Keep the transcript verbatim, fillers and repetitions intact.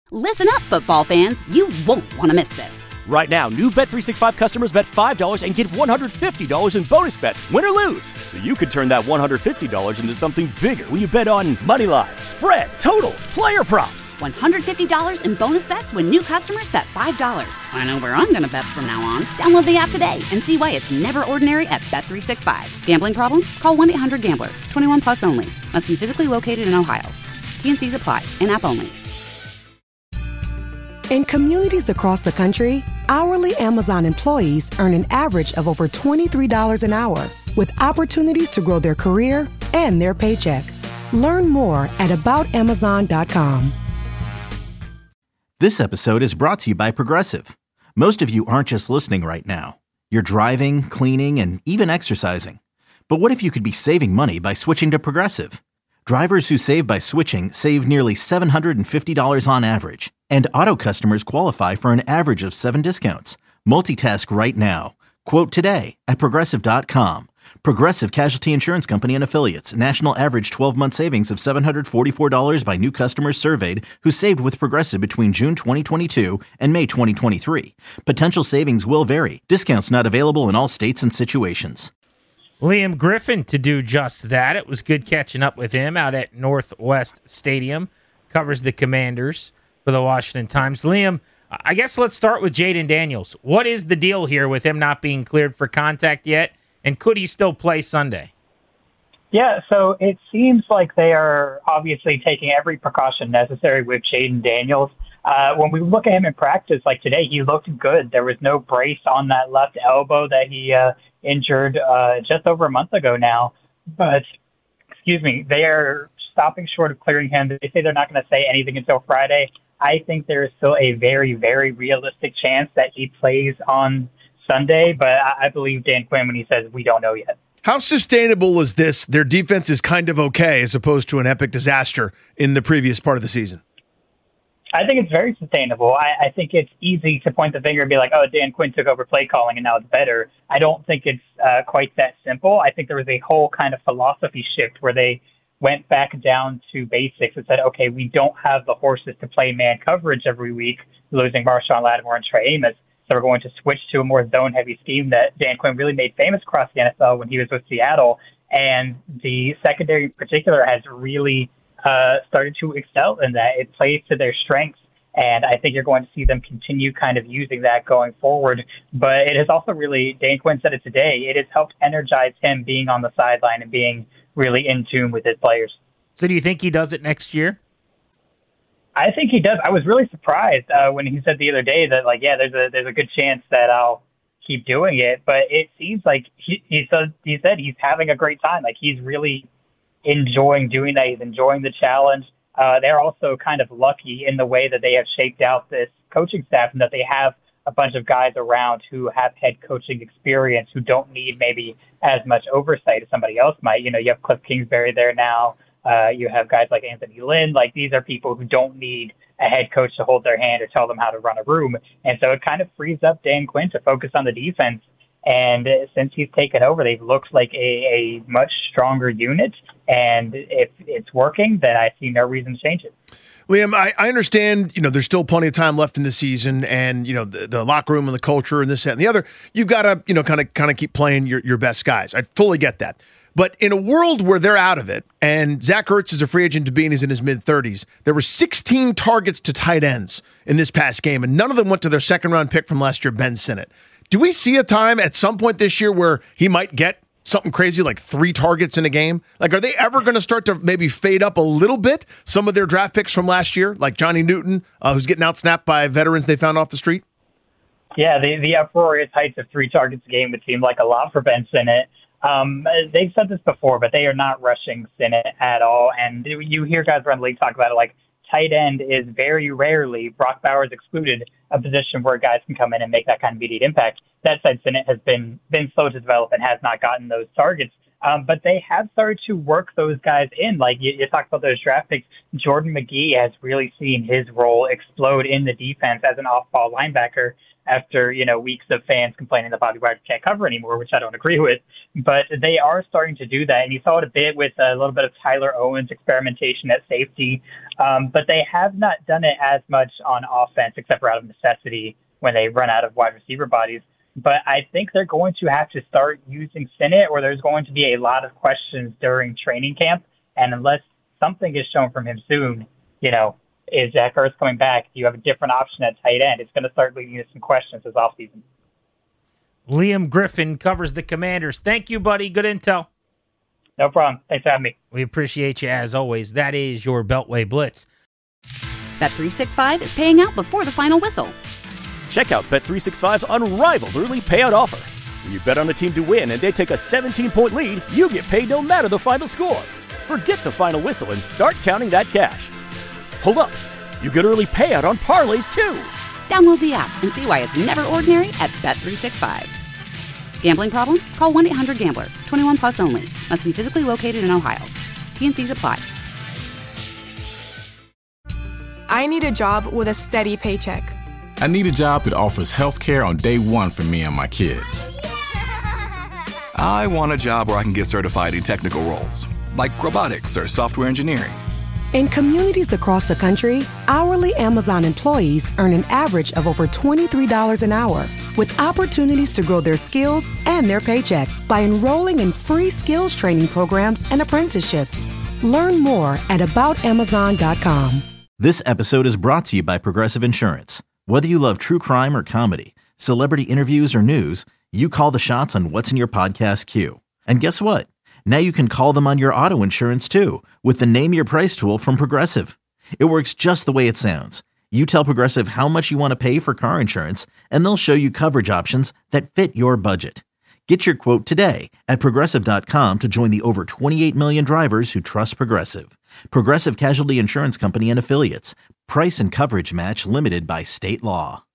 Listen up, football fans. You won't want to miss this. Right now, new Bet three sixty-five customers bet five dollars and get one hundred fifty dollars in bonus bets, win or lose. So you could turn that one hundred fifty dollars into something bigger when you bet on money line, spread, totals, player props. one hundred fifty dollars in bonus bets when new customers bet five dollars. I know where I'm going to bet from now on. Download the app today and see why it's never ordinary at Bet three sixty-five. Gambling problem? Call one eight hundred gambler. twenty-one plus only. Must be physically located in Ohio. T N Cs apply. In-app only. In communities across the country, hourly Amazon employees earn an average of over twenty-three dollars an hour, with opportunities to grow their career and their paycheck. Learn more at about amazon dot com. This episode is brought to you by Progressive. Most of you aren't just listening right now. You're driving, cleaning, and even exercising. But what if you could be saving money by switching to Progressive? Drivers who save by switching save nearly seven hundred fifty dollars on average. And auto customers qualify for an average of seven discounts. Multitask right now. Quote today at progressive dot com. Progressive Casualty Insurance Company and Affiliates. National average twelve-month savings of seven hundred forty-four dollars by new customers surveyed who saved with Progressive between June twenty twenty-two and May twenty twenty-three. Potential savings will vary. Discounts not available in all states and situations. Liam Griffin to do just that. It was good catching up with him out at Northwest Stadium. Covers the Commanders for the Washington Times. Liam, I guess let's start with Jayden Daniels. What is the deal here with him not being cleared for contact yet, and could he still play Sunday? Yeah, so it seems like they are obviously taking every precaution necessary with Jayden Daniels. Uh, when we look at him in practice, like today, he looked good. There was no brace on that left elbow that he uh, injured uh, just over a month ago now. But, excuse me, they are stopping short of clearing him. They say they're not going to say anything until Friday. I think there is still a very, very realistic chance that he plays on Sunday, but I, I believe Dan Quinn when he says we don't know yet. How sustainable is this? Their defense is kind of okay as opposed to an epic disaster in the previous part of the season. I think it's very sustainable. I, I think it's easy to point the finger and be like, oh, Dan Quinn took over play calling and now it's better. I don't think it's uh, quite that simple. I think there was a whole kind of philosophy shift where they went back down to basics and said, okay, we don't have the horses to play man coverage every week, losing Marshawn Lattimore and Trey Amos. So we're going to switch to a more zone-heavy scheme that Dan Quinn really made famous across the N F L when he was with Seattle. And the secondary in particular has really uh, started to excel in that. It plays to their strengths. And I think you're going to see them continue kind of using that going forward. But it has also really, Dan Quinn said it today, it has helped energize him being on the sideline and being really in tune with his players. So do you think he does it next year? I think he does. I was really surprised uh, when he said the other day that, like, yeah, there's a there's a good chance that I'll keep doing it. But it seems like he he said he said he's having a great time. Like, he's really enjoying doing that. He's enjoying the challenge. Uh, they're also kind of lucky in the way that they have shaped out this coaching staff and that they have a bunch of guys around who have head coaching experience who don't need maybe as much oversight as somebody else might. You know, you have Cliff Kingsbury there now. Uh, you have guys like Anthony Lynn. Like, these are people who don't need a head coach to hold their hand or tell them how to run a room. And so it kind of frees up Dan Quinn to focus on the defense. And since he's taken over, they've looked like a, a much stronger unit. And if it's working, then I see no reason to change it. Liam, I, I understand, you know, there's still plenty of time left in the season and, you know, the, the locker room and the culture and this, that, and the other. You've got to, you know, kind of kind of keep playing your, your best guys. I fully get that. But in a world where they're out of it, and Zach Ertz is a free agent to be, and he's in his mid-thirties, there were sixteen targets to tight ends in this past game, and none of them went to their second-round pick from last year, Ben Sinnott. Do we see a time at some point this year where he might get something crazy like three targets in a game? Like, are they ever going to start to maybe fade up a little bit some of their draft picks from last year, like Johnny Newton, uh, who's getting outsnapped by veterans they found off the street? Yeah, the, the uproarious heights of three targets a game would seem like a lot for Ben Sinnott. Um, they've said this before, but they are not rushing Sinnott at all. And you hear guys around the league talk about it, like tight end is very rarely, Brock Bowers excluded, a position where guys can come in and make that kind of immediate impact. That said, Sinnott has been been slow to develop and has not gotten those targets. Um, but they have started to work those guys in. Like you, you talked about those draft picks. Jordan McGee has really seen his role explode in the defense as an off-ball linebacker after, you know, weeks of fans complaining that Bobby Wagner can't cover anymore, which I don't agree with. But they are starting to do that. And you saw it a bit with a little bit of Tyler Owens' experimentation at safety. Um, but they have not done it as much on offense, except for out of necessity when they run out of wide receiver bodies. But I think they're going to have to start using Sinnott, or there's going to be a lot of questions during training camp. And unless something is shown from him soon, you know, is Zach Ertz coming back? Do you have a different option at tight end? It's going to start leading to some questions this offseason. Liam Griffin covers the Commanders. Thank you, buddy. Good intel. No problem. Thanks for having me. We appreciate you as always. That is your Beltway Blitz. Bet three sixty-five is paying out before the final whistle. Check out Bet three sixty-five's unrivaled early payout offer. When you bet on a team to win and they take a seventeen-point lead, you get paid no matter the final score. Forget the final whistle and start counting that cash. Hold up. You get early payout on parlays, too. Download the app and see why it's never ordinary at Bet three sixty-five. Gambling problem? Call one eight hundred gambler. twenty-one plus only. Must be physically located in Ohio. T and C's apply. I need a job with a steady paycheck. I need a job that offers health care on day one for me and my kids. I want a job where I can get certified in technical roles, like robotics or software engineering. In communities across the country, hourly Amazon employees earn an average of over twenty-three dollars an hour, with opportunities to grow their skills and their paycheck by enrolling in free skills training programs and apprenticeships. Learn more at about amazon dot com. This episode is brought to you by Progressive Insurance. Whether you love true crime or comedy, celebrity interviews or news, you call the shots on what's in your podcast queue. And guess what? Now you can call them on your auto insurance too with the Name Your Price tool from Progressive. It works just the way it sounds. You tell Progressive how much you want to pay for car insurance, and they'll show you coverage options that fit your budget. Get your quote today at Progressive dot com to join the over twenty-eight million drivers who trust Progressive. Progressive Casualty Insurance Company and Affiliates. Price and coverage match limited by state law.